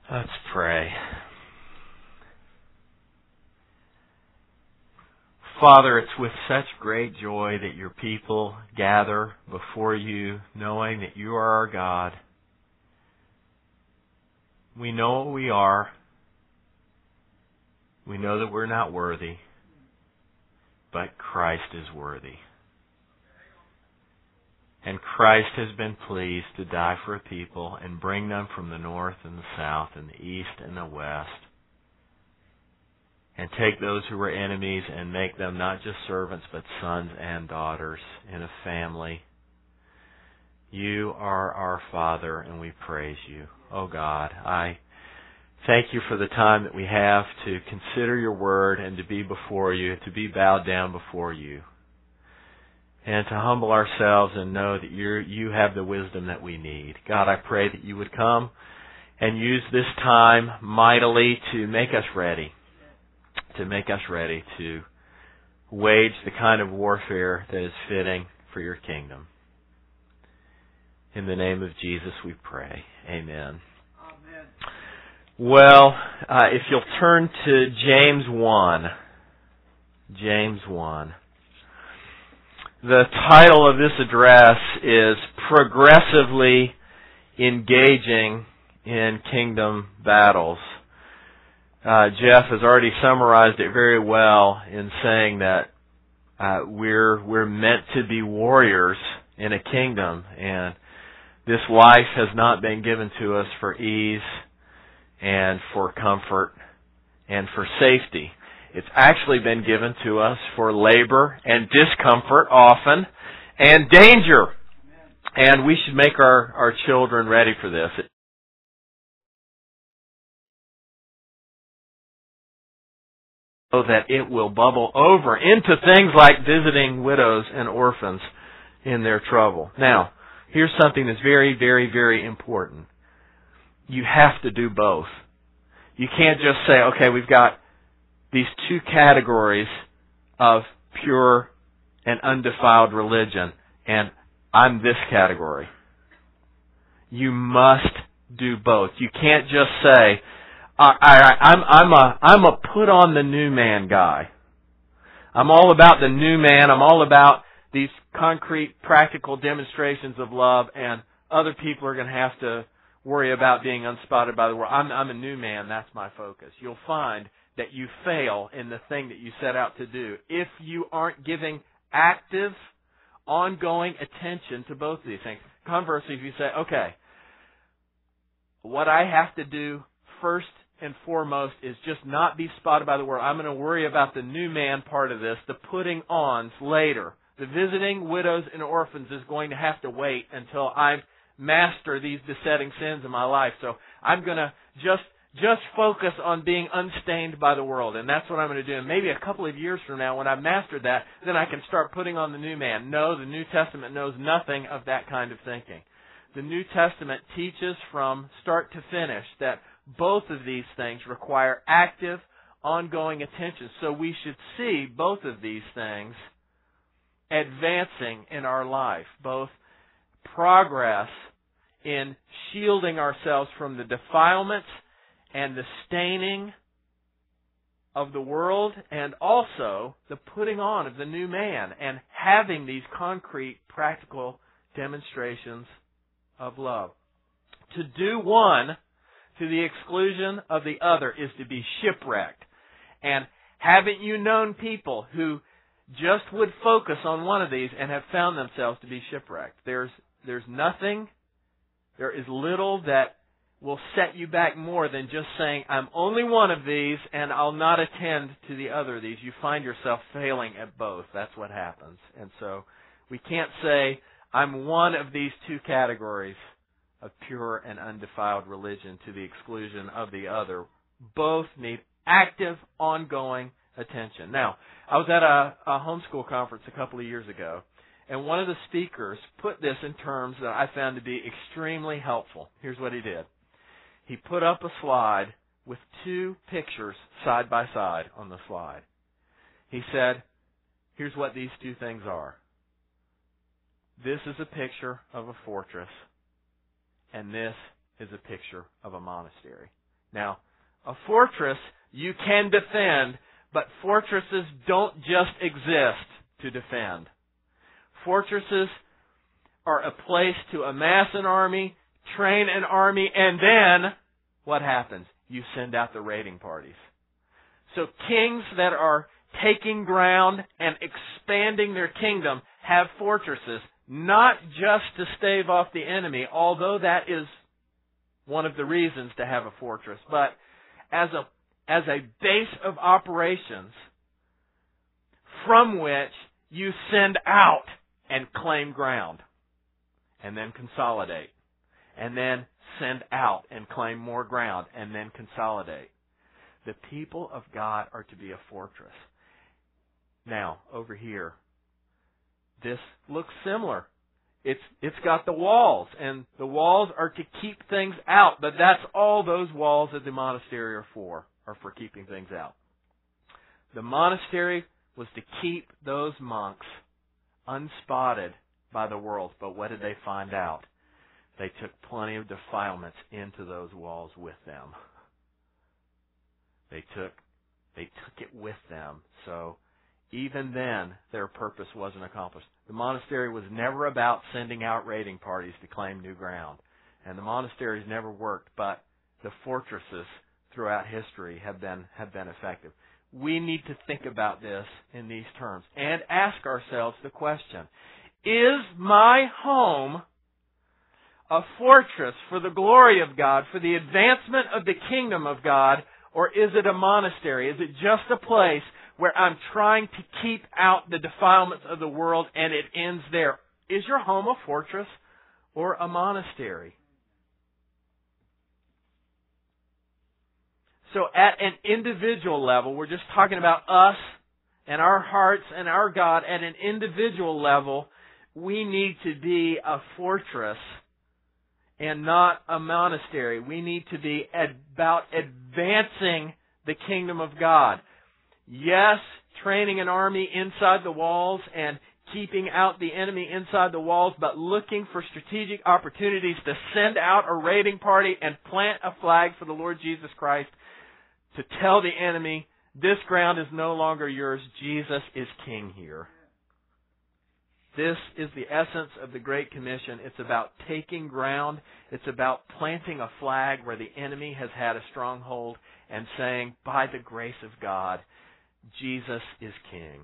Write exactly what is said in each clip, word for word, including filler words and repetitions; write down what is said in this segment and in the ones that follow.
Let's pray. Father, it's with such great joy that your people gather before you, knowing that you are our God. We know what we are. We know that we're not worthy, but Christ is worthy. And Christ has been pleased to die for a people and bring them from the north and the south and the east and the west, and take those who were enemies and make them not just servants but sons and daughters in a family. You are our Father, and we praise you. Oh God, I thank you for the time that we have to consider your word and to be before you, to be bowed down before you, and to humble ourselves and know that you you have the wisdom that we need. God, I pray that you would come and use this time mightily to make us ready, to make us ready to wage the kind of warfare that is fitting for your kingdom. In the name of Jesus we pray. Amen. Amen. Well, uh, if you'll turn to James one. James one. The title of this address is Progressively Engaging in Kingdom Battles. Uh, Jeff has already summarized it very well in saying that uh, we're we're meant to be warriors in a kingdom, and this life has not been given to us for ease and for comfort and for safety. It's actually been given to us for labor and discomfort often and danger. And we should make our, our children ready for this. So that it will bubble over into things like visiting widows and orphans in their trouble. Now, here's something that's very, very, very important. You have to do both. You can't just say, okay, we've got these two categories of pure and undefiled religion, and I'm this category. You must do both. You can't just say, I, I, I'm, I'm a, I'm a put on the new man guy. I'm all about the new man. I'm all about these concrete, practical demonstrations of love, and other people are going to have to worry about being unspotted by the world. I'm, I'm a new man. That's my focus. You'll find that you fail in the thing that you set out to do if you aren't giving active, ongoing attention to both of these things. Conversely, if you say, okay, what I have to do first and foremost is just not be spotted by the world. I'm going to worry about the new man part of this, the putting ons later. The visiting widows and orphans is going to have to wait until I master these besetting sins in my life. So I'm going to just Just focus on being unstained by the world, and that's what I'm going to do. And maybe a couple of years from now, when I've mastered that, then I can start putting on the new man. No, the New Testament knows nothing of that kind of thinking. The New Testament teaches from start to finish that both of these things require active, ongoing attention. So we should see both of these things advancing in our life, both progress in shielding ourselves from the defilements and the staining of the world, and also the putting on of the new man, and having these concrete, practical demonstrations of love. To do one to the exclusion of the other is to be shipwrecked. And haven't you known people who just would focus on one of these and have found themselves to be shipwrecked? There's, there's nothing, there is little that will set you back more than just saying, I'm only one of these and I'll not attend to the other of these. You find yourself failing at both. That's what happens. And so we can't say, I'm one of these two categories of pure and undefiled religion to the exclusion of the other. Both need active, ongoing attention. Now, I was at a, a homeschool conference a couple of years ago, and one of the speakers put this in terms that I found to be extremely helpful. Here's what he did. He put up a slide with two pictures side by side on the slide. He said, here's what these two things are. This is a picture of a fortress, and this is a picture of a monastery. Now, a fortress you can defend, but fortresses don't just exist to defend. Fortresses are a place to amass an army, train an army, and then what happens? You send out the raiding parties. So kings that are taking ground and expanding their kingdom have fortresses, not just to stave off the enemy, although that is one of the reasons to have a fortress, but as a as a base of operations from which you send out and claim ground, and then consolidate, and then send out and claim more ground, and then consolidate. The people of God are to be a fortress. Now, over here, this looks similar. It's it's got the walls, and the walls are to keep things out, but that's all those walls of the monastery are for, are for keeping things out. The monastery was to keep those monks unspotted by the world, but what did they find out? They took plenty of defilements into those walls with them. They took they took it with them. So even then, their purpose wasn't accomplished. The monastery was never about sending out raiding parties to claim new ground. And the monasteries never worked, but the fortresses throughout history have been have been effective. We need to think about this in these terms and ask ourselves the question, is my home a fortress for the glory of God, for the advancement of the kingdom of God, or is it a monastery? Is it just a place where I'm trying to keep out the defilements of the world and it ends there? Is your home a fortress or a monastery? So at an individual level, we're just talking about us and our hearts and our God. At an individual level, we need to be a fortress and not a monastery. We need to be about advancing the kingdom of God. Yes, training an army inside the walls and keeping out the enemy inside the walls, but looking for strategic opportunities to send out a raiding party and plant a flag for the Lord Jesus Christ to tell the enemy, this ground is no longer yours, Jesus is king here. This is the essence of the Great Commission. It's about taking ground. It's about planting a flag where the enemy has had a stronghold and saying, by the grace of God, Jesus is king.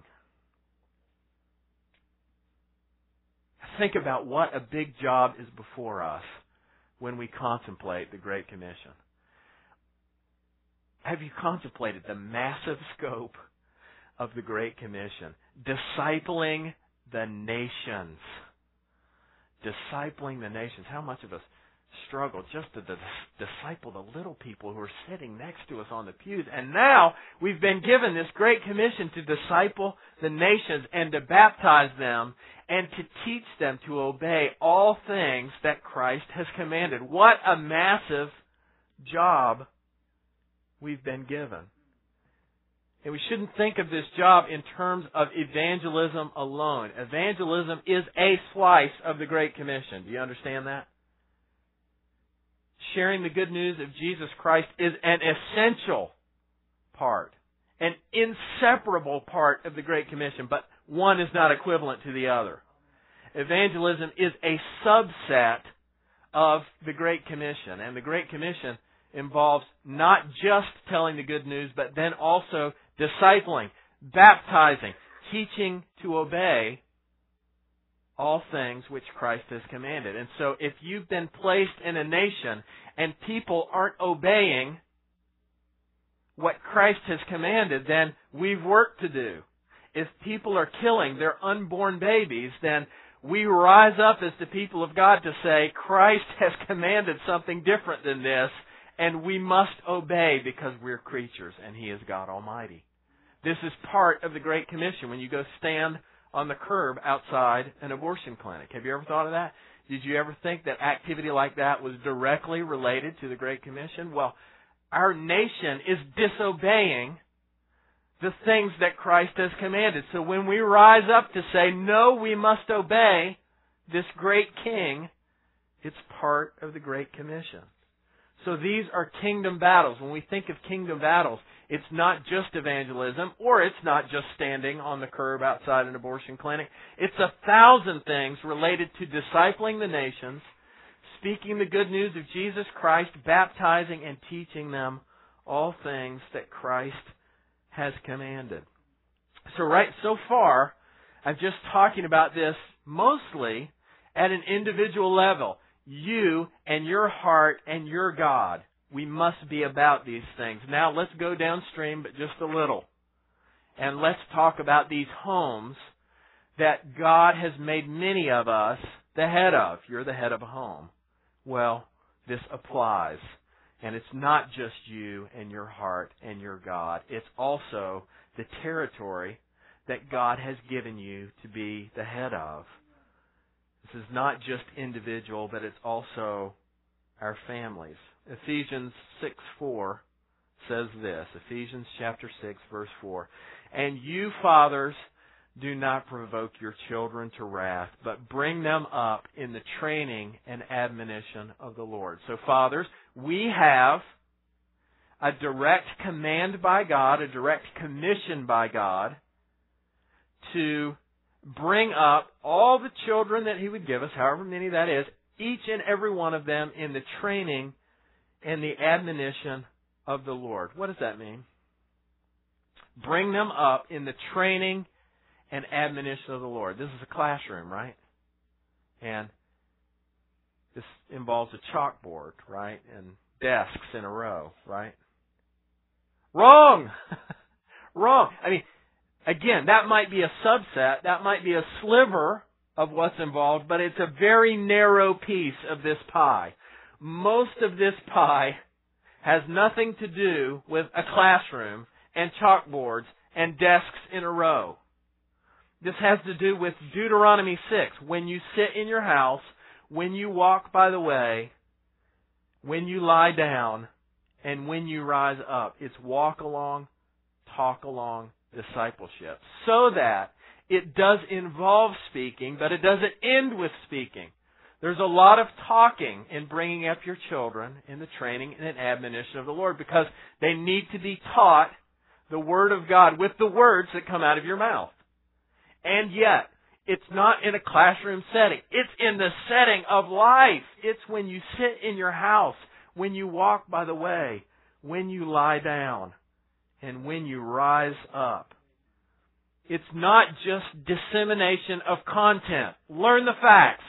Think about what a big job is before us when we contemplate the Great Commission. Have you contemplated the massive scope of the Great Commission? Discipling the nations. Discipling the nations. How much of us struggle just to disciple the little people who are sitting next to us on the pews? And now we've been given this Great Commission to disciple the nations and to baptize them and to teach them to obey all things that Christ has commanded. What a massive job we've been given. And we shouldn't think of this job in terms of evangelism alone. Evangelism is a slice of the Great Commission. Do you understand that? Sharing the good news of Jesus Christ is an essential part, an inseparable part of the Great Commission, but one is not equivalent to the other. Evangelism is a subset of the Great Commission, and the Great Commission involves not just telling the good news, but then also discipling, baptizing, teaching to obey all things which Christ has commanded. And so if you've been placed in a nation and people aren't obeying what Christ has commanded, then we've work to do. If people are killing their unborn babies, then we rise up as the people of God to say, Christ has commanded something different than this, and we must obey because we're creatures and He is God Almighty. This is part of the Great Commission when you go stand on the curb outside an abortion clinic. Have you ever thought of that? Did you ever think that activity like that was directly related to the Great Commission? Well, our nation is disobeying the things that Christ has commanded. So when we rise up to say, no, we must obey this great King, it's part of the Great Commission. So these are kingdom battles. When we think of kingdom battles, it's not just evangelism, or it's not just standing on the curb outside an abortion clinic. It's a thousand things related to discipling the nations, speaking the good news of Jesus Christ, baptizing and teaching them all things that Christ has commanded. So right so far, I'm just talking about this mostly at an individual level. You and your heart and your God. We must be about these things. Now let's go downstream, but just a little. And let's talk about these homes that God has made many of us the head of. You're the head of a home. Well, this applies. And it's not just you and your heart and your God. It's also the territory that God has given you to be the head of. This is not just individual, but it's also our families. Ephesians six four says this. Ephesians chapter six, verse four. And you, fathers, do not provoke your children to wrath, but bring them up in the training and admonition of the Lord. So, fathers, we have a direct command by God, a direct commission by God, to bring up all the children that He would give us, however many that is, each and every one of them in the training and the admonition of the Lord. What does that mean? Bring them up in the training and admonition of the Lord. This is a classroom, right? And this involves a chalkboard, right? And desks in a row, right? Wrong! Wrong! I mean, again, that might be a subset, that might be a sliver of what's involved, but it's a very narrow piece of this pie. Most of this pie has nothing to do with a classroom and chalkboards and desks in a row. This has to do with Deuteronomy six. When you sit in your house, when you walk by the way, when you lie down, and when you rise up. It's walk along, talk along, discipleship. So that it does involve speaking, but it doesn't end with speaking. There's a lot of talking in bringing up your children in the training and admonition of the Lord, because they need to be taught the Word of God with the words that come out of your mouth. And yet, it's not in a classroom setting. It's in the setting of life. It's when you sit in your house, when you walk by the way, when you lie down, and when you rise up. It's not just dissemination of content. Learn the facts.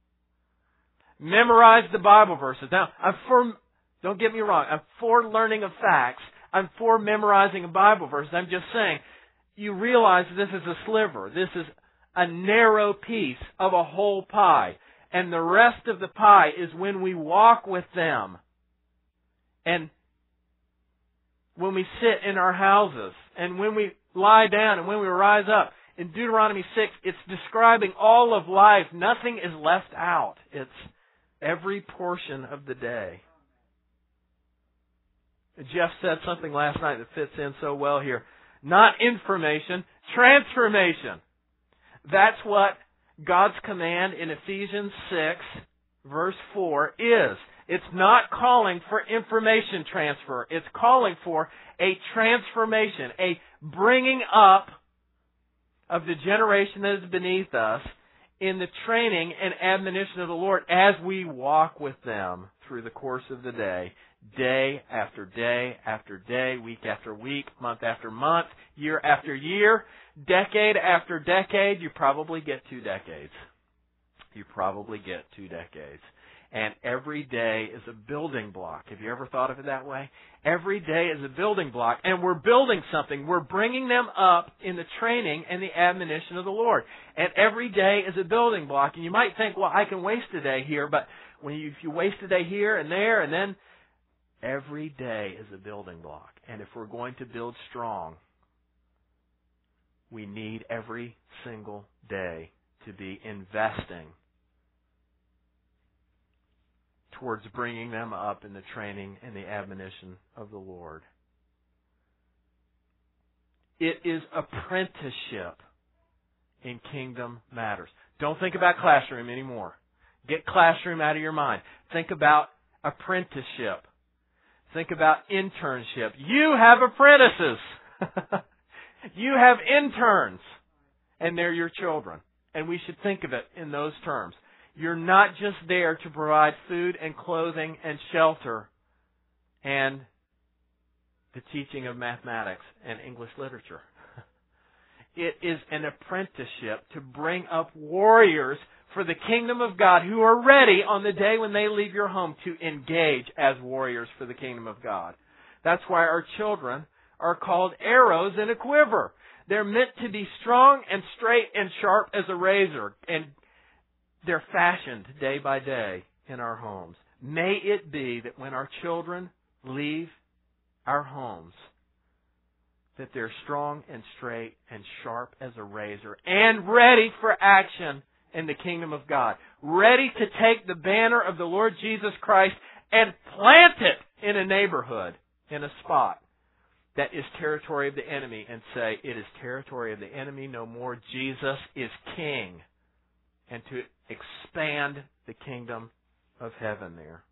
Memorize the Bible verses. Now, I'm for, don't get me wrong, I'm for learning of facts. I'm for memorizing a Bible verse. I'm just saying, you realize this is a sliver. This is a narrow piece of a whole pie. And the rest of the pie is when we walk with them. And when we sit in our houses. And when we lie down and when we rise up. In Deuteronomy six, it's describing all of life. Nothing is left out. It's every portion of the day. Jeff said something last night that fits in so well here. Not information, transformation. That's what God's command in Ephesians six, verse four is. It's not calling for information transfer. It's calling for a transformation, a bringing up of the generation that is beneath us in the training and admonition of the Lord as we walk with them through the course of the day. Day after day after day, week after week, month after month, year after year, decade after decade. You probably get two decades. You probably get two decades. And every day is a building block. Have you ever thought of it that way? Every day is a building block. And we're building something. We're bringing them up in the training and the admonition of the Lord. And every day is a building block. And you might think, well, I can waste a day here. But when you, if you waste a day here and there and then, every day is a building block. And if we're going to build strong, we need every single day to be investing towards bringing them up in the training and the admonition of the Lord. It is apprenticeship in kingdom matters. Don't think about classroom anymore. Get classroom out of your mind. Think about apprenticeship. Think about internship. You have apprentices. You have interns. And they're your children. And we should think of it in those terms. You're not just there to provide food and clothing and shelter and the teaching of mathematics and English literature. It is an apprenticeship to bring up warriors for the kingdom of God who are ready on the day when they leave your home to engage as warriors for the kingdom of God. That's why our children are called arrows in a quiver. They're meant to be strong and straight and sharp as a razor, and they're fashioned day by day in our homes. May it be that when our children leave our homes, that they're strong and straight and sharp as a razor and ready for action in the kingdom of God. Ready to take the banner of the Lord Jesus Christ and plant it in a neighborhood, in a spot that is territory of the enemy, and say, it is territory of the enemy no more. Jesus is King. And to expand the kingdom of heaven there.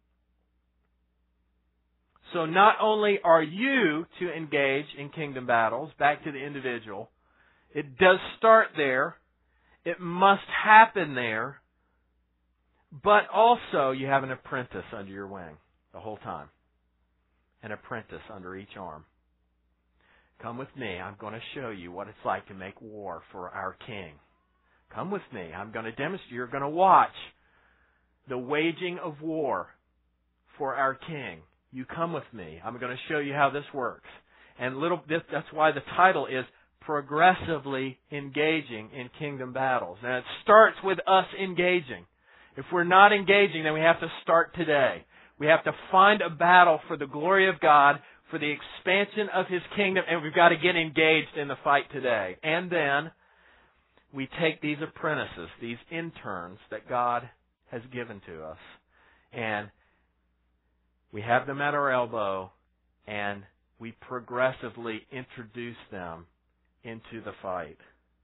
So not only are you to engage in kingdom battles, back to the individual, it does start there, it must happen there, but also you have an apprentice under your wing the whole time. An apprentice under each arm. Come with me, I'm going to show you what it's like to make war for our King. Come with me, I'm going to demonstrate, you're going to watch the waging of war for our King. You come with me. I'm going to show you how this works. And little this, that's why the title is Progressively Engaging in Kingdom Battles. And it starts with us engaging. If we're not engaging, then we have to start today. We have to find a battle for the glory of God, for the expansion of His kingdom, and we've got to get engaged in the fight today. And then we take these apprentices, these interns that God has given to us, and we have them at our elbow, and we progressively introduce them into the fight.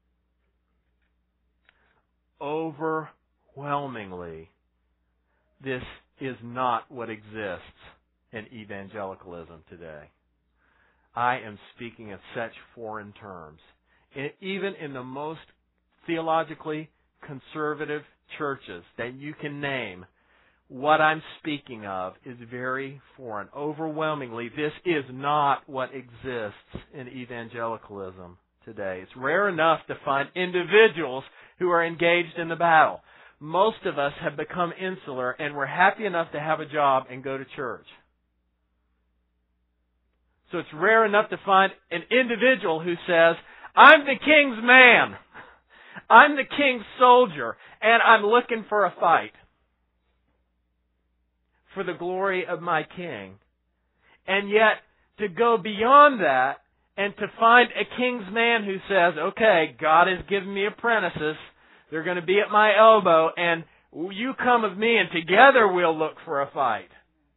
Overwhelmingly, this is not what exists in evangelicalism today. I am speaking in such foreign terms. Even in the most theologically conservative churches that you can name, what I'm speaking of is very foreign. Overwhelmingly, this is not what exists in evangelicalism today. It's rare enough to find individuals who are engaged in the battle. Most of us have become insular, and we're happy enough to have a job and go to church. So it's rare enough to find an individual who says, I'm the King's man. I'm the King's soldier, and I'm looking for a fight for the glory of my King. And yet, to go beyond that and to find a King's man who says, okay, God has given me apprentices. They're going to be at my elbow, and you come with me, and together we'll look for a fight.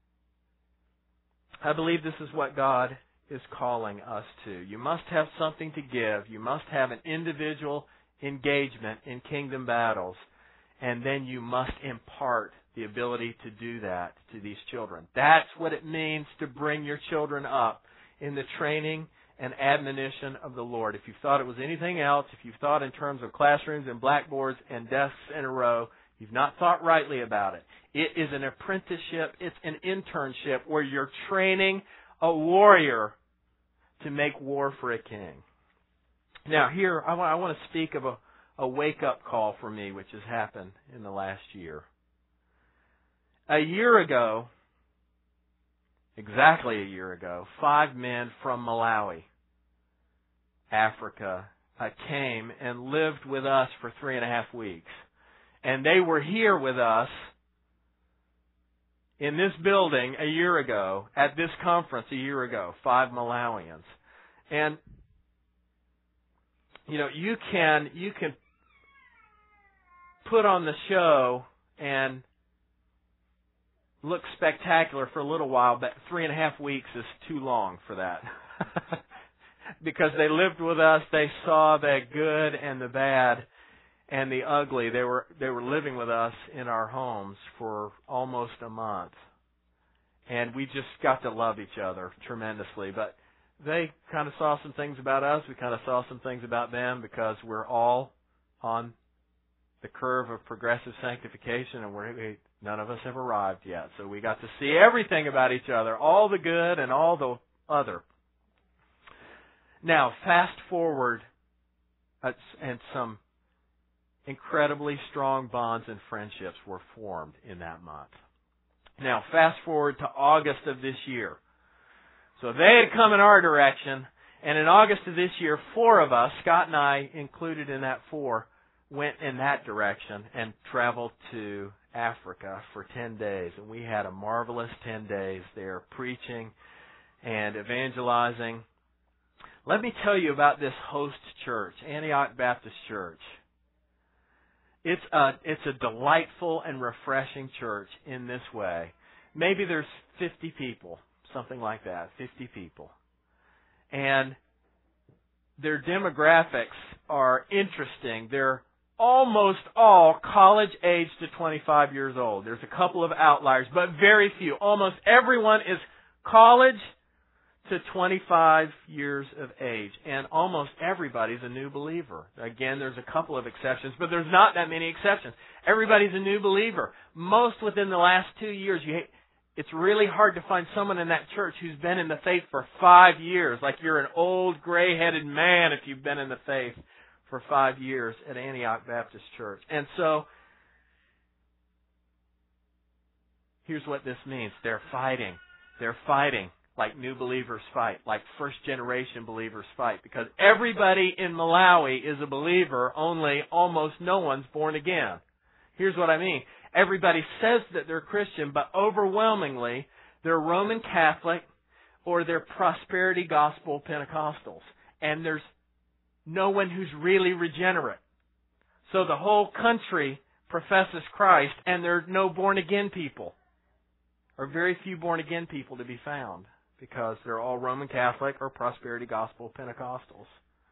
I believe this is what God is calling us to. You must have something to give. You must have an individual engagement in kingdom battles, and then you must impart the ability to do that to these children. That's what it means to bring your children up in the training and admonition of the Lord. If you thought it was anything else, if you've thought in terms of classrooms and blackboards and desks in a row, you've not thought rightly about it. It is an apprenticeship. It's an internship where you're training a warrior to make war for a king. Now here, I want, I want to speak of a, a wake-up call for me, which has happened in the last year. A year ago, exactly a year ago, five men from Malawi, Africa, uh, came and lived with us for three and a half weeks. And they were here with us in this building a year ago, at this conference a year ago, five Malawians. And, you know, you can, you can put on the show and look spectacular for a little while, but three and a half weeks is too long for that. Because they lived with us, they saw the good and the bad and the ugly. They were they were living with us in our homes for almost a month. And we just got to love each other tremendously. But they kind of saw some things about us. We kind of saw some things about them because we're all on the curve of progressive sanctification, and we're, we, none of us have arrived yet. So we got to see everything about each other, all the good and all the other. Now, fast forward, uh, and some incredibly strong bonds and friendships were formed in that month. Now, fast forward to August of this year. So they had come in our direction, and in August of this year, four of us, Scott and I included in that four, went in that direction and traveled to Africa for ten days. And we had a marvelous ten days there preaching and evangelizing. Let me tell you about this host church, Antioch Baptist Church. It's a, it's a delightful and refreshing church in this way. Maybe there's fifty people, something like that, fifty people. And their demographics are interesting. They're almost all college-aged to twenty-five years old. There's a couple of outliers, but very few. Almost everyone is college to twenty-five years of age. And almost everybody's a new believer. Again, there's a couple of exceptions, but there's not that many exceptions. Everybody's a new believer. Most within the last two years. You, it's really hard to find someone in that church who's been in the faith for five years. Like you're an old, gray-headed man if you've been in the faith for five years at Antioch Baptist Church. And so, here's what this means. They're fighting. They're fighting like new believers fight, like first-generation believers fight, because everybody in Malawi is a believer, only almost no one's born again. Here's what I mean. Everybody says that they're Christian, but overwhelmingly, they're Roman Catholic or they're prosperity gospel Pentecostals. And there's no one who's really regenerate. So the whole country professes Christ, and there are no born-again people, or very few born-again people to be found, because they're all Roman Catholic or prosperity gospel Pentecostals.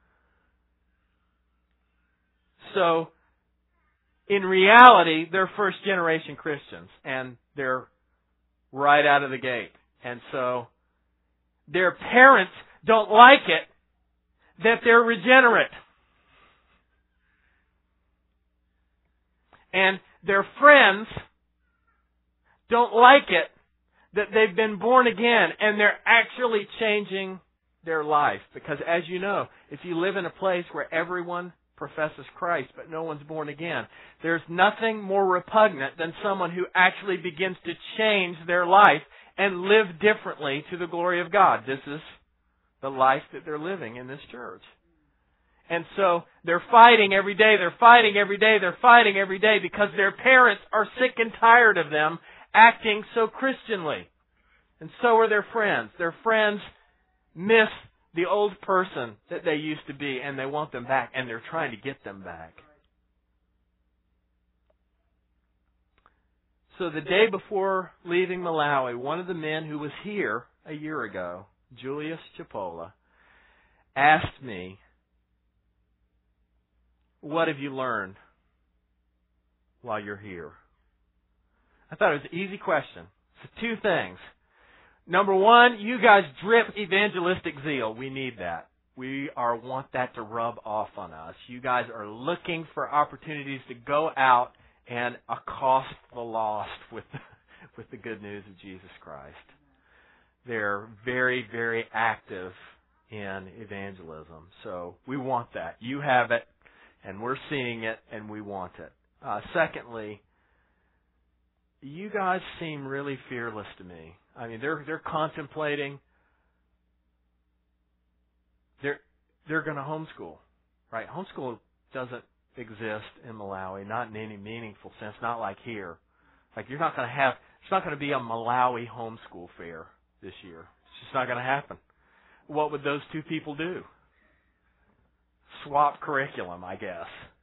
So, in reality, they're first-generation Christians, and they're right out of the gate. And so, their parents don't like it that they're regenerate. And their friends don't like it that they've been born again and they're actually changing their life. Because as you know, if you live in a place where everyone professes Christ but no one's born again, there's nothing more repugnant than someone who actually begins to change their life and live differently to the glory of God. This is the life that they're living in this church. And so they're fighting every day, they're fighting every day, they're fighting every day because their parents are sick and tired of them acting so Christianly. And so are their friends. Their friends miss the old person that they used to be, and they want them back, and they're trying to get them back. So the day before leaving Malawi, one of the men who was here a year ago, Julius Chipola, asked me, "What have you learned while you're here?" I thought it was an easy question. So two things. Number one, you guys drip evangelistic zeal. We need that. We are want that to rub off on us. You guys are looking for opportunities to go out and accost the lost with the, with the good news of Jesus Christ. They're very, very active in evangelism. So we want that. You have it, and we're seeing it, and we want it. Uh, secondly, you guys seem really fearless to me. I mean, they're they're contemplating. They're they're going to homeschool, right? Homeschool doesn't exist in Malawi, not in any meaningful sense, not like here. Like you're not going to have. It's not going to be a Malawi homeschool fair this year. It's just not going to happen. What would those two people do? Swap curriculum, I guess.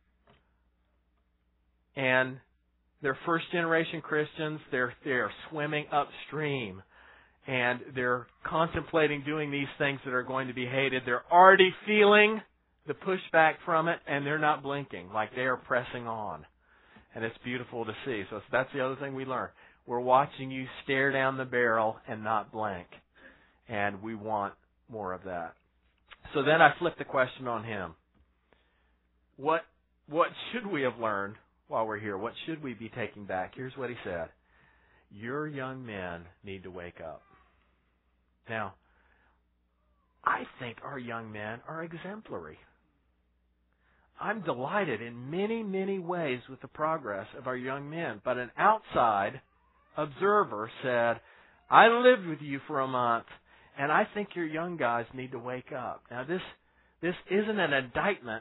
And they're first-generation Christians. They're they're swimming upstream, and they're contemplating doing these things that are going to be hated. They're already feeling the pushback from it, and they're not blinking, like they are pressing on. And it's beautiful to see. So that's the other thing we learn. We're watching you stare down the barrel and not blink. And we want more of that. So then I flipped the question on him. What what should we have learned while we're here? What should we be taking back? Here's what he said. Your young men need to wake up. Now, I think our young men are exemplary. I'm delighted in many, many ways with the progress of our young men. But an outside observer said, I lived with you for a month, and I think your young guys need to wake up. Now, this this isn't an indictment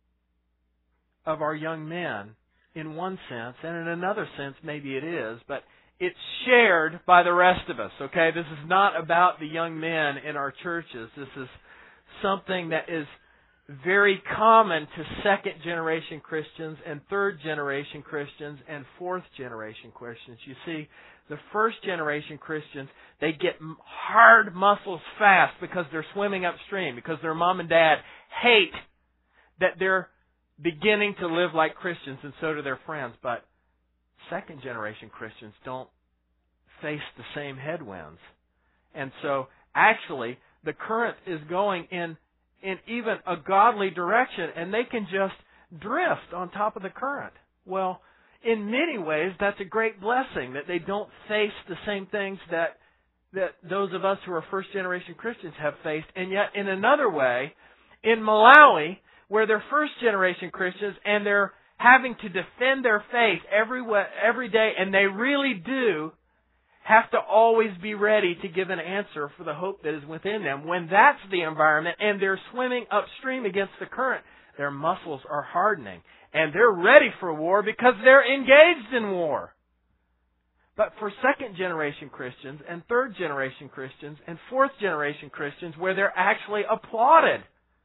of our young men in one sense, and in another sense, maybe it is, but it's shared by the rest of us, okay? This is not about the young men in our churches. This is something that is very common to second-generation Christians and third-generation Christians and fourth-generation Christians. You see, the first-generation Christians, they get hard muscles fast because they're swimming upstream, because their mom and dad hate that they're beginning to live like Christians, and so do their friends. But second-generation Christians don't face the same headwinds. And so, actually, the current is going in in even a godly direction, and they can just drift on top of the current. Well, in many ways, that's a great blessing, that they don't face the same things that that those of us who are first-generation Christians have faced. And yet, in another way, in Malawi, where they're first-generation Christians, and they're having to defend their faith every every day, and they really do have to always be ready to give an answer for the hope that is within them. When that's the environment and they're swimming upstream against the current, their muscles are hardening. And they're ready for war because they're engaged in war. But for second-generation Christians and third-generation Christians and fourth-generation Christians, where they're actually applauded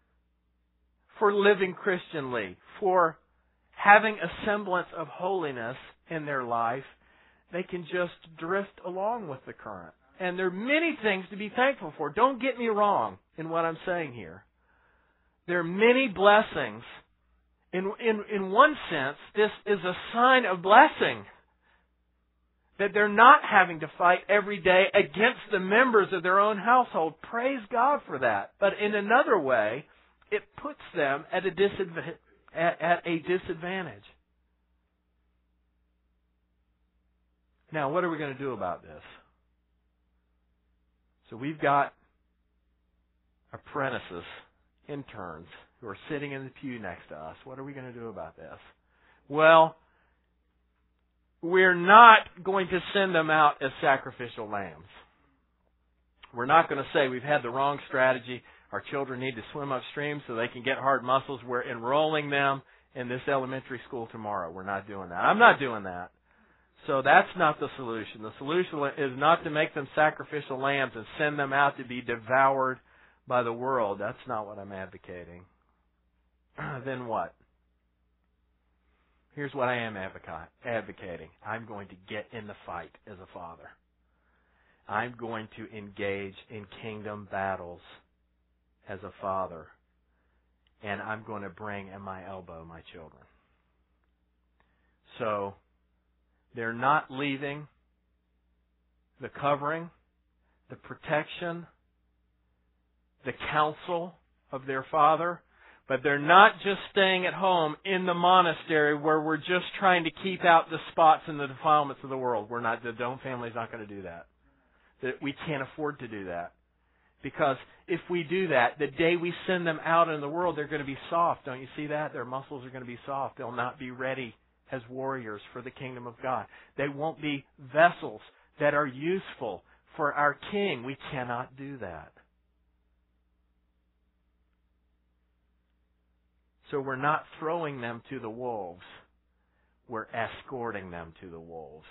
for living Christianly, for having a semblance of holiness in their life, they can just drift along with the current. And there are many things to be thankful for. Don't get me wrong in what I'm saying here. There are many blessings. In, in, in one sense, this is a sign of blessing. That they're not having to fight every day against the members of their own household. Praise God for that. But in another way, it puts them at a disadvantage. At, at a disadvantage. Now, what are we going to do about this? So we've got apprentices, interns, who are sitting in the pew next to us. What are we going to do about this? Well, we're not going to send them out as sacrificial lambs. We're not going to say we've had the wrong strategy. Our children need to swim upstream so they can get hard muscles. We're enrolling them in this elementary school tomorrow. We're not doing that. I'm not doing that. So that's not the solution. The solution is not to make them sacrificial lambs and send them out to be devoured by the world. That's not what I'm advocating. Then what? Here's what I am advocating. I'm going to get in the fight as a father. I'm going to engage in kingdom battles as a father. And I'm going to bring in my elbow my children. So, they're not leaving the covering, the protection, the counsel of their father, but they're not just staying at home in the monastery where we're just trying to keep out the spots and the defilements of the world. We're not, the Doan family's not going to do that. That we can't afford to do that. Because if we do that, the day we send them out in the world, they're going to be soft. Don't you see that? Their muscles are going to be soft. They'll not be ready as warriors for the kingdom of God. They won't be vessels that are useful for our King. We cannot do that. So we're not throwing them to the wolves. We're escorting them to the wolves.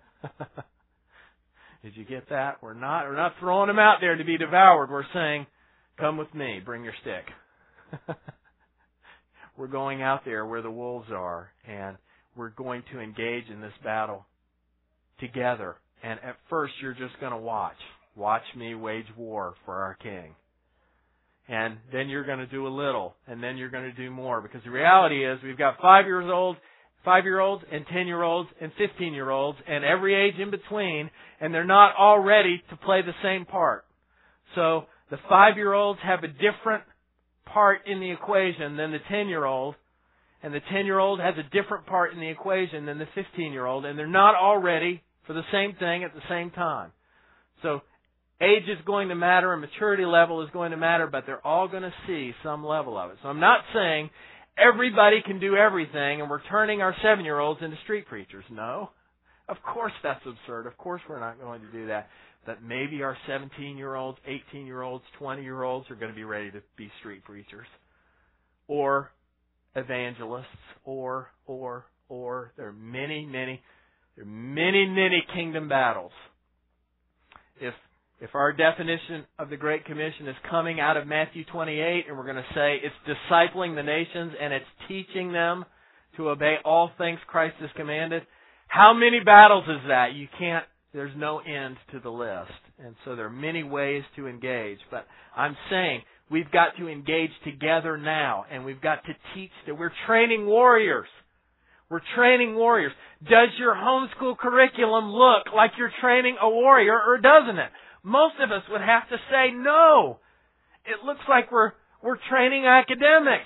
Did you get that? We're not, we're not throwing them out there to be devoured. We're saying, come with me, bring your stick. We're going out there where the wolves are, and we're going to engage in this battle together. And at first, you're just going to watch. Watch me wage war for our King. And then you're going to do a little, and then you're going to do more. Because the reality is, we've got five years old, five-year-olds and ten-year-olds and fifteen-year-olds and every age in between, and they're not all ready to play the same part. So the five-year-olds have a different part in the equation than the ten-year-old, and the ten-year-old has a different part in the equation than the fifteen-year-old, and they're not all ready for the same thing at the same time. So age is going to matter and maturity level is going to matter, but they're all going to see some level of it. So I'm not saying everybody can do everything and we're turning our seven-year-olds into street preachers. No. Of course that's absurd. Of course we're not going to do that. But maybe our seventeen-year-olds, eighteen-year-olds, twenty-year-olds are going to be ready to be street preachers. Or evangelists. Or, or, or. There are many, many, there are many, many kingdom battles. If If our definition of the Great Commission is coming out of Matthew twenty-eight, and we're going to say it's discipling the nations and it's teaching them to obey all things Christ has commanded, how many battles is that? You can't, there's no end to the list. And so there are many ways to engage. But I'm saying we've got to engage together now, and we've got to teach that we're training warriors. We're training warriors. Does your homeschool curriculum look like you're training a warrior, or doesn't it? Most of us would have to say no. It looks like we're we're training academics.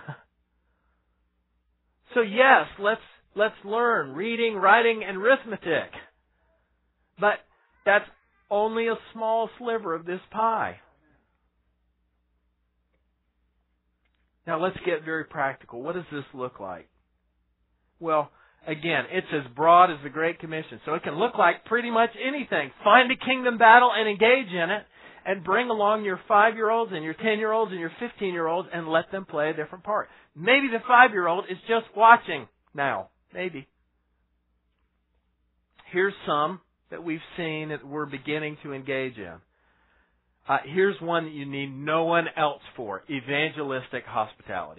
So yes, let's let's learn reading, writing, and arithmetic. But that's only a small sliver of this pie. Now let's get very practical. What does this look like? Well, again, it's as broad as the Great Commission, so it can look like pretty much anything. Find a kingdom battle and engage in it, and bring along your five-year-olds and your ten-year-olds and your fifteen-year-olds and let them play a different part. Maybe the five-year-old is just watching now. Maybe. Here's some that we've seen that we're beginning to engage in. Uh, here's one that you need no one else for. Evangelistic hospitality.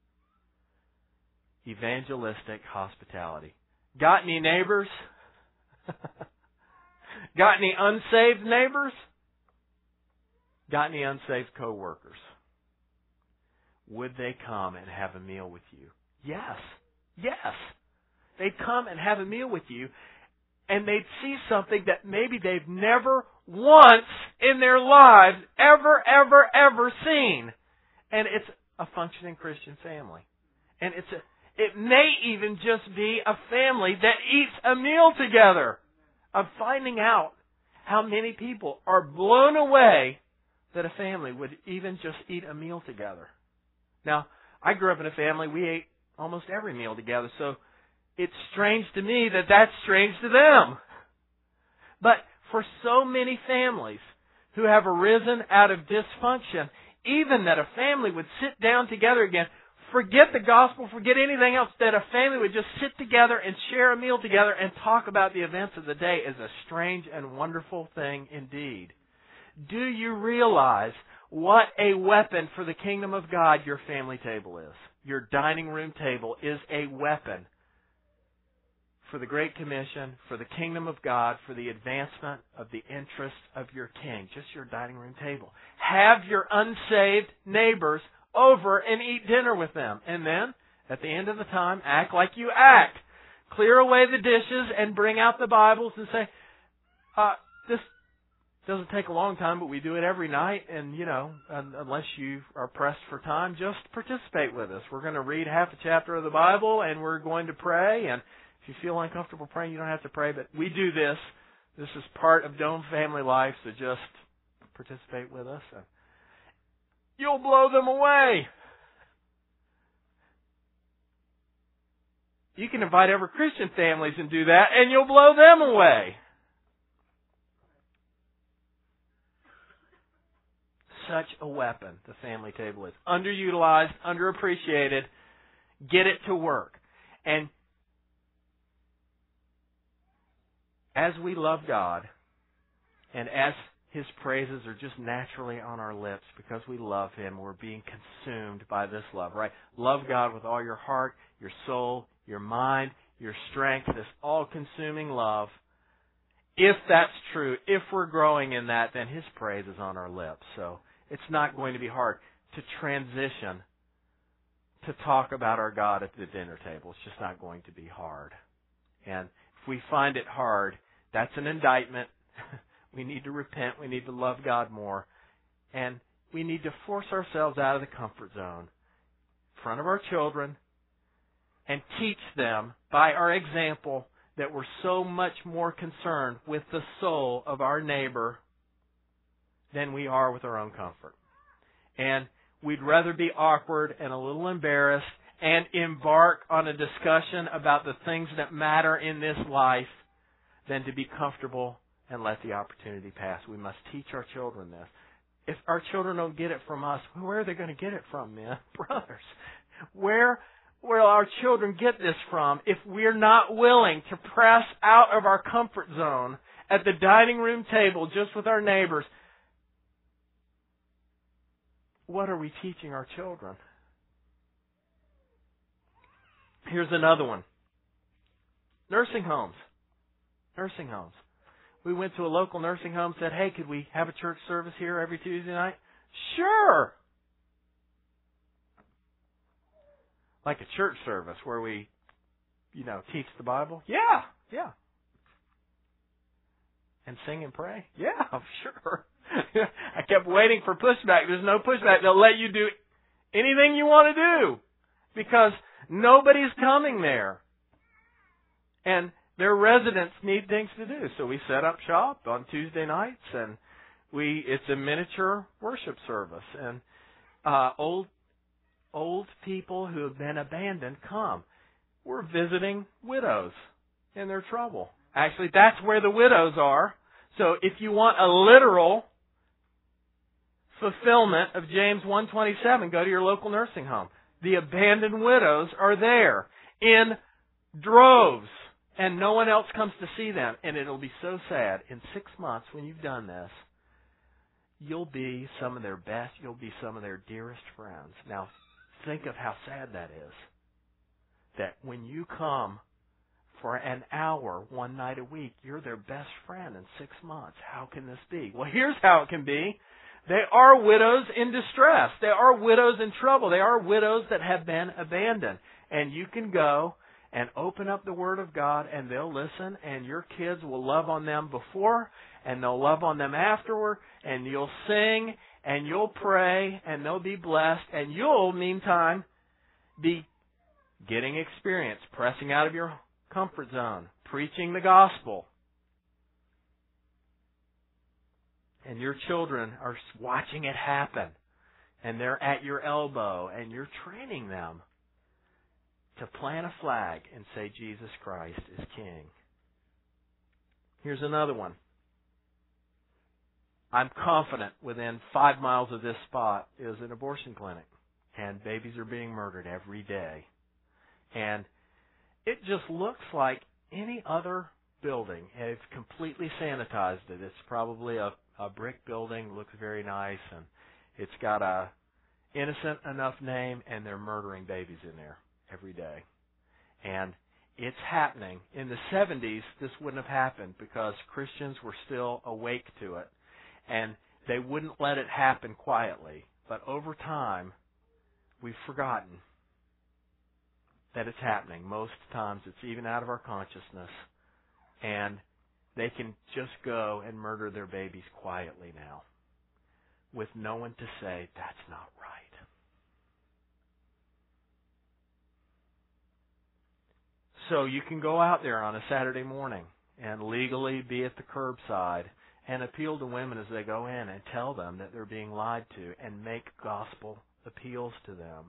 Evangelistic hospitality. Got any neighbors? Got any unsaved neighbors? Got any unsaved co-workers? Would they come and have a meal with you? Yes. Yes. They'd come and have a meal with you, and they'd see something that maybe they've never once in their lives ever, ever, ever seen. And it's a functioning Christian family. And it's a It may even just be a family that eats a meal together. Of finding out how many people are blown away that a family would even just eat a meal together. Now, I grew up in a family, we ate almost every meal together, so it's strange to me that that's strange to them. But for so many families who have arisen out of dysfunction, even that a family would sit down together again, forget the gospel, forget anything else, that a family would just sit together and share a meal together and talk about the events of the day is a strange and wonderful thing indeed. Do you realize what a weapon for the kingdom of God your family table is? Your dining room table is a weapon for the Great Commission, for the kingdom of God, for the advancement of the interests of your king. Just your dining room table. Have your unsaved neighbors over and eat dinner with them. And then, at the end of the time, act like you act. Clear away the dishes and bring out the Bibles and say, uh, this doesn't take a long time, but we do it every night. And, you know, unless you are pressed for time, just participate with us. We're going to read half a chapter of the Bible and we're going to pray. And if you feel uncomfortable praying, you don't have to pray, but we do this. This is part of Dome family life, so just participate with us. You'll blow them away. You can invite every Christian families and do that, and you'll blow them away. Such a weapon the family table is. Underutilized, underappreciated. Get it to work. And as we love God, and as His praises are just naturally on our lips because we love Him, we're being consumed by this love, right? Love God with all your heart, your soul, your mind, your strength, this all-consuming love. If that's true, if we're growing in that, then His praise is on our lips. So it's not going to be hard to transition to talk about our God at the dinner table. It's just not going to be hard. And if we find it hard, that's an indictment. We need to repent. We need to love God more. And we need to force ourselves out of the comfort zone in front of our children and teach them by our example that we're so much more concerned with the soul of our neighbor than we are with our own comfort. And we'd rather be awkward and a little embarrassed and embark on a discussion about the things that matter in this life than to be comfortable and let the opportunity pass. We must teach our children this. If our children don't get it from us, where are they going to get it from, men? Brothers, where will our children get this from if we're not willing to press out of our comfort zone at the dining room table just with our neighbors? What are we teaching our children? Here's another one. Nursing homes. Nursing homes. We went to a local nursing home, said, hey, could we have a church service here every Tuesday night? Sure. Like a church service where we, you know, teach the Bible? Yeah, yeah. And sing and pray? Yeah, sure. I kept waiting for pushback. There's no pushback. They'll let you do anything you want to do because nobody's coming there. And their residents need things to do. So we set up shop on Tuesday nights, and we it's a miniature worship service. And uh, old old people who have been abandoned come. We're visiting widows in their trouble. Actually, that's where the widows are. So if you want a literal fulfillment of James one twenty-seven, go to your local nursing home. The abandoned widows are there in droves, and no one else comes to see them. And it'll be so sad. In six months, when you've done this, you'll be some of their best, you'll be some of their dearest friends. Now, think of how sad that is. That when you come for an hour, one night a week, you're their best friend in six months. How can this be? Well, here's how it can be. They are widows in distress. They are widows in trouble. They are widows that have been abandoned. And you can go and open up the Word of God, and they'll listen, and your kids will love on them before, and they'll love on them afterward, and you'll sing, and you'll pray, and they'll be blessed, and you'll, meantime, be getting experience, pressing out of your comfort zone, preaching the gospel. And your children are watching it happen. And they're at your elbow. And you're training them to plant a flag and say Jesus Christ is King. Here's another one. I'm confident within five miles of this spot is an abortion clinic. And babies are being murdered every day. And it just looks like any other building. They've completely sanitized it. It's probably a A brick building, looks very nice, and it's got a innocent enough name, and they're murdering babies in there every day. And it's happening. In the seventies, this wouldn't have happened because Christians were still awake to it, and they wouldn't let it happen quietly. But over time, we've forgotten that it's happening. Most times, it's even out of our consciousness, and they can just go and murder their babies quietly now with no one to say, that's not right. So you can go out there on a Saturday morning and legally be at the curbside and appeal to women as they go in and tell them that they're being lied to and make gospel appeals to them.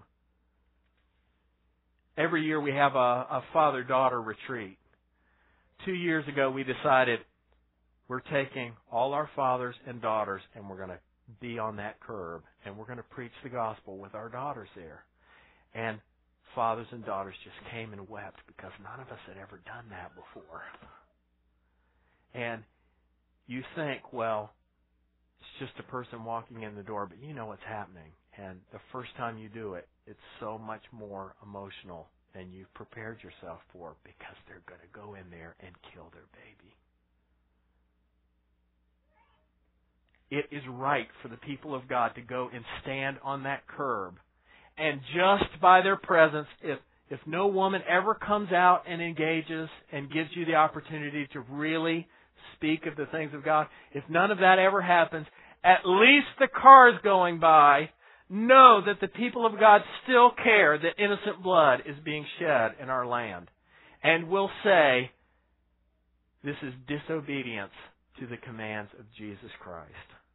Every year we have a, a father-daughter retreat. Two years ago, we decided we're taking all our fathers and daughters and we're going to be on that curb and we're going to preach the gospel with our daughters there. And fathers and daughters just came and wept because none of us had ever done that before. And you think, well, it's just a person walking in the door, but you know what's happening. And the first time you do it, it's so much more emotional than you've prepared yourself for because they're going to go in there and kill their baby. It is right for the people of God to go and stand on that curb And just by their presence, if if no woman ever comes out and engages and gives you the opportunity to really speak of the things of God, if none of that ever happens, at least the cars going by know that the people of God still care that innocent blood is being shed in our land. And will say, this is disobedience to the commands of Jesus Christ.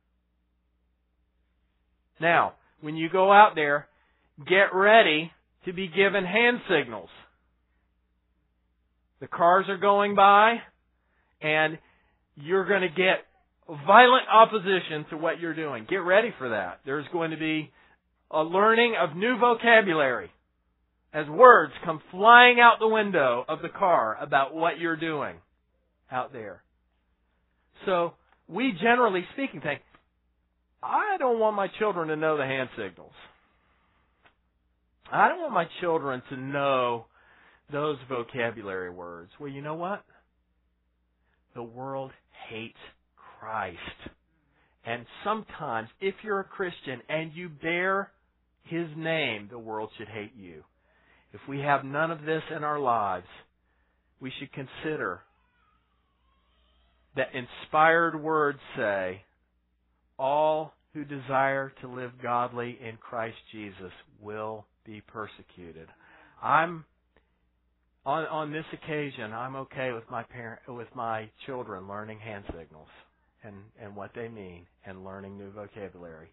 Now, when you go out there, get ready to be given hand signals. The cars are going by, and you're going to get violent opposition to what you're doing. Get ready for that. There's going to be a learning of new vocabulary as words come flying out the window of the car about what you're doing out there. So, we generally speaking think, I don't want my children to know the hand signals. I don't want my children to know those vocabulary words. Well, you know what? The world hates Christ. And sometimes, if you're a Christian and you bear His name, the world should hate you. If we have none of this in our lives, we should consider that inspired words say, all who desire to live godly in Christ Jesus will be persecuted. I'm on on this occasion, I'm okay with my parent with my children learning hand signals and, and what they mean and learning new vocabulary.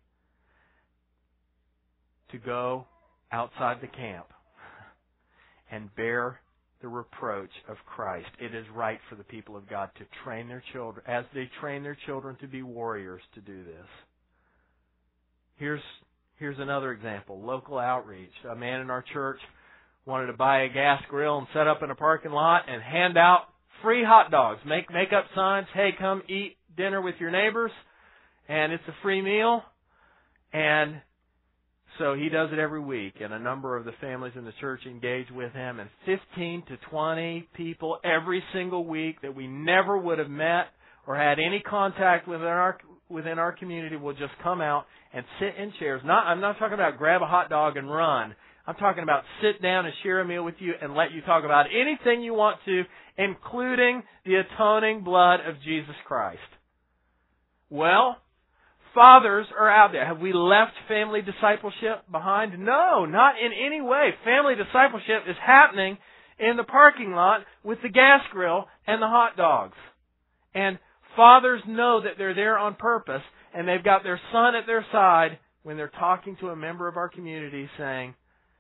To go outside the camp and bear the reproach of Christ. It is right for the people of God to train their children, as they train their children to be warriors, to do this. Here's here's another example, local outreach. A man in our church wanted to buy a gas grill and set up in a parking lot and hand out free hot dogs. Make make up signs, hey, come eat dinner with your neighbors, and it's a free meal. And so he does it every week, and a number of the families in the church engage with him, and fifteen to twenty people every single week that we never would have met or had any contact within our within our community will just come out and sit in chairs. Not, I'm not talking about grab a hot dog and run. I'm talking about sit down and share a meal with you and let you talk about anything you want to, including the atoning blood of Jesus Christ. Well, fathers are out there. Have we left family discipleship behind? No, not in any way. Family discipleship is happening in the parking lot with the gas grill and the hot dogs. And fathers know that they're there on purpose, and they've got their son at their side when they're talking to a member of our community saying,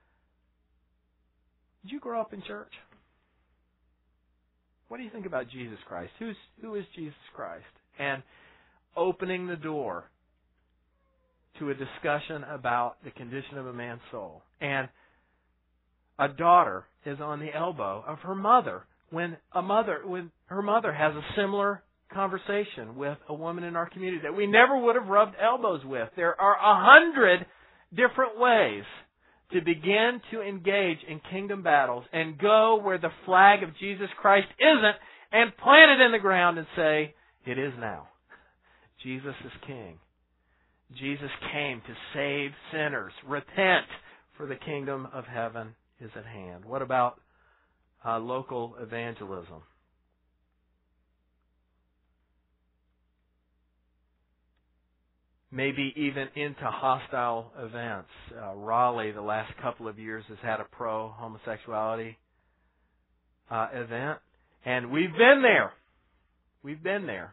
did you grow up in church? What do you think about Jesus Christ? Who's, who is Jesus Christ? And opening the door to a discussion about the condition of a man's soul. And a daughter is on the elbow of her mother when a mother, when her mother has a similar conversation with a woman in our community that we never would have rubbed elbows with. There are a hundred different ways to begin to engage in kingdom battles and go where the flag of Jesus Christ isn't and plant it in the ground and say, it is now. Jesus is King. Jesus came to save sinners. Repent, for the kingdom of heaven is at hand. What about uh, local evangelism? Maybe even into hostile events. Uh, Raleigh, the last couple of years, has had a pro-homosexuality uh, event. And we've been there. We've been there.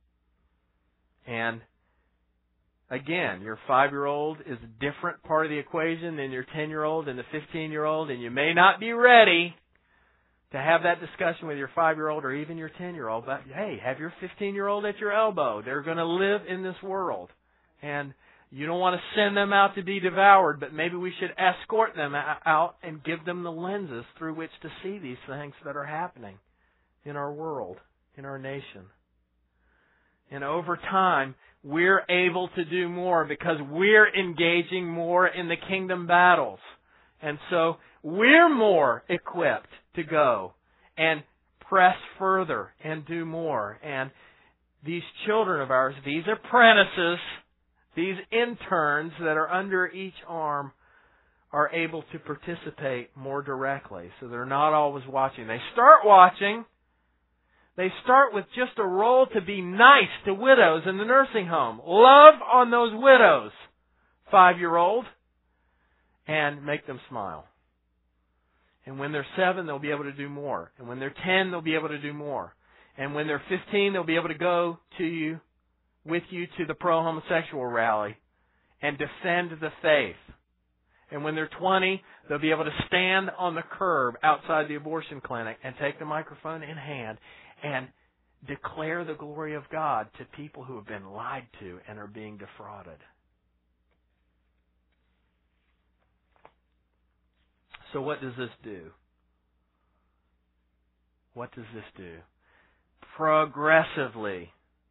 And again, your five-year-old is a different part of the equation than your ten-year-old and the fifteen-year-old, and you may not be ready to have that discussion with your five-year-old or even your ten-year-old, but hey, have your fifteen-year-old at your elbow. They're going to live in this world. And you don't want to send them out to be devoured, but maybe we should escort them out and give them the lenses through which to see these things that are happening in our world, in our nation. And over time, we're able to do more because we're engaging more in the kingdom battles. And so we're more equipped to go and press further and do more. And these children of ours, these apprentices, these interns that are under each arm, are able to participate more directly. So they're not always watching. They start watching. They start with just a role to be nice to widows in the nursing home. Love on those widows, five-year-old, and make them smile. And when they're seven, they'll be able to do more. And when they're ten, they'll be able to do more. And when they're fifteen, they'll be able to go to you, with you to the pro-homosexual rally and defend the faith. And when they're twenty, they'll be able to stand on the curb outside the abortion clinic and take the microphone in hand and declare the glory of God to people who have been lied to and are being defrauded. So what does this do? What does this do? Progressively,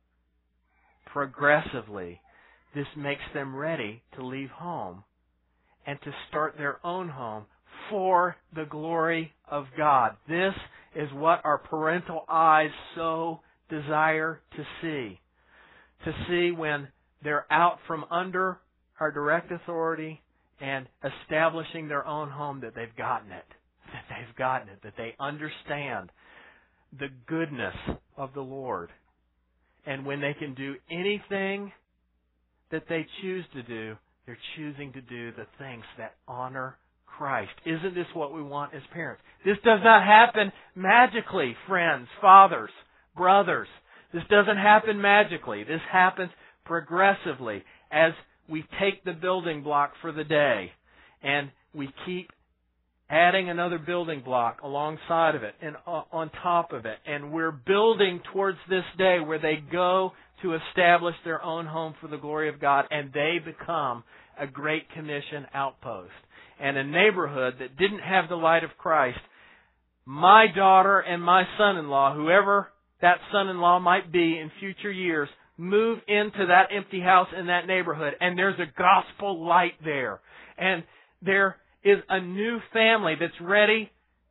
progressively, this makes them ready to leave home and to start their own home for the glory of God. This is what our parental eyes so desire to see. To see when they're out from under our direct authority and establishing their own home, that they've gotten it. That they've gotten it. That they understand the goodness of the Lord. And when they can do anything that they choose to do, they're choosing to do the things that honor Christ. Isn't this what we want as parents? This does not happen magically, friends, fathers, brothers. This doesn't happen magically. This happens progressively as we take the building block for the day and we keep adding another building block alongside of it and on top of it. And we're building towards this day where they go to establish their own home for the glory of God, and they become a Great Commission outpost. And a neighborhood that didn't have the light of Christ, my daughter and my son-in-law, whoever that son-in-law might be in future years, move into that empty house in that neighborhood, and there's a gospel light there. And there is a new family that's ready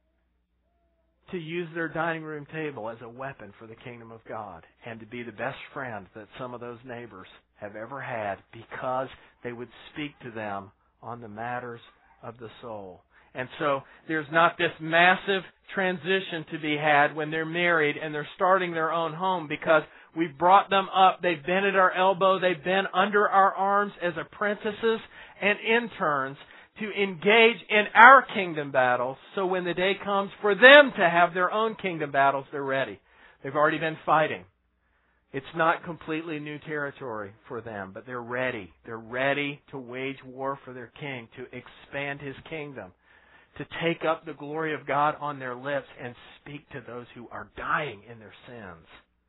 to use their dining room table as a weapon for the kingdom of God and to be the best friend that some of those neighbors have ever had, because they would speak to them on the matters of the soul. And so there's not this massive transition to be had when they're married and they're starting their own home, because we've brought them up. They've been at our elbow. They've been under our arms as apprentices and interns to engage in our kingdom battles. So when the day comes for them to have their own kingdom battles, they're ready. They've already been fighting. It's not completely new territory for them, but they're ready. They're ready to wage war for their king, to expand his kingdom, to take up the glory of God on their lips and speak to those who are dying in their sins.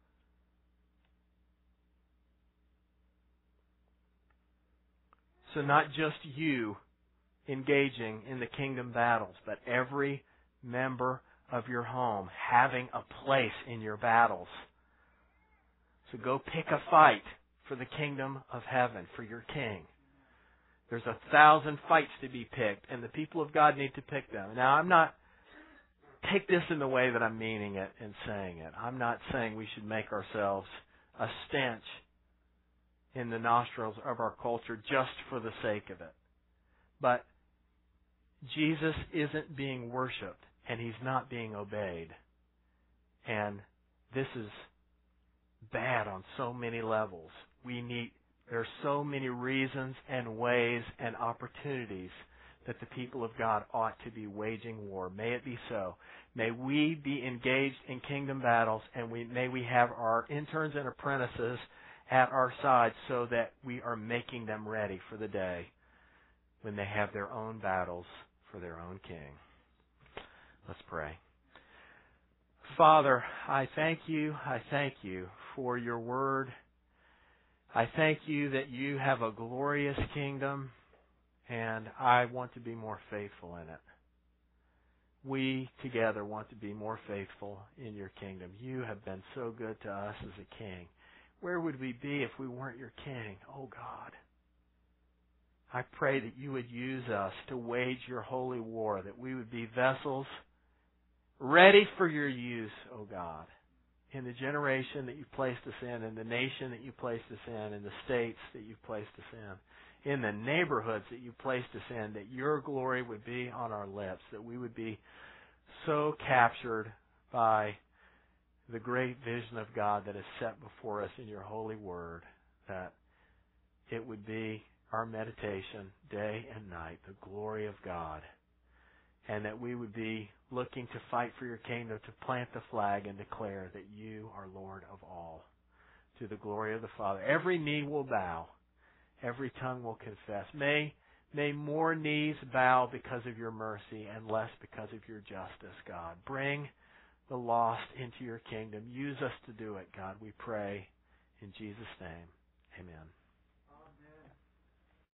So not just you engaging in the kingdom battles, but every member of your home having a place in your battles. So go pick a fight for the kingdom of heaven, for your king. There's a thousand fights to be picked, and the people of God need to pick them. Now, I'm not, take this in the way that I'm meaning it and saying it. I'm not saying we should make ourselves a stench in the nostrils of our culture just for the sake of it. But Jesus isn't being worshipped, and He's not being obeyed. And this is bad on so many levels. We need, there are so many reasons and ways and opportunities that the people of God ought to be waging war. May it be so. May we be engaged in kingdom battles, and we, may we have our interns and apprentices at our side so that we are making them ready for the day when they have their own battles for their own king. Let's pray. Father, I thank you, I thank you for your word. I thank you that you have a glorious kingdom, and I want to be more faithful in it. We together want to be more faithful in your kingdom. You have been so good to us as a king. Where would we be if we weren't your king? Oh God, I pray that you would use us to wage your holy war, that we would be vessels ready for your use, oh God, in the generation that you placed us in, in the nation that you placed us in, in the states that you placed us in. in the neighborhoods that you placed us in, that your glory would be on our lips, that we would be so captured by the great vision of God that is set before us in your holy word, that it would be our meditation day and night, the glory of God, and that we would be looking to fight for your kingdom, to plant the flag and declare that you are Lord of all, to the glory of the Father. Every knee will bow, every tongue will confess. May, may more knees bow because of your mercy and less because of your justice, God. Bring the lost into your kingdom. Use us to do it, God, we pray in Jesus' name. Amen.